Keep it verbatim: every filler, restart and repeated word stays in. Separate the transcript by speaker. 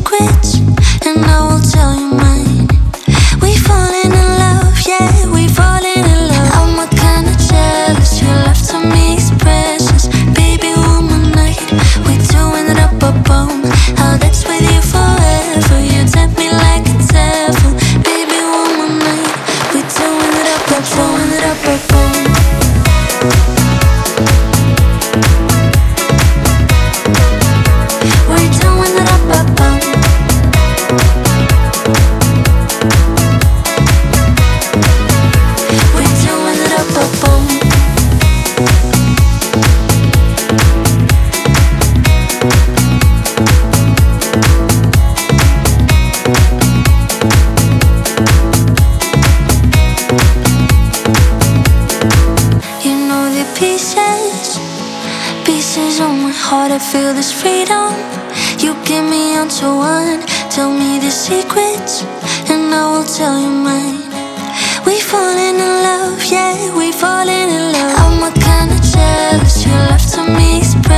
Speaker 1: secrets, and I will tell you mine. We falling in love, yeah, we falling in love. I'm a kinda jealous, your love to me is precious. Baby, one more night, we doing it up, up, boom. I'll dance with you forever, you tempt me like a devil. Baby, one more night, we doing it up, up, doing it up, up, boom. I feel this freedom. You get me onto one. Tell me the secrets, and I will tell you mine. We falling in love, yeah, we falling in love. I'm a kinda jealous, your love to me is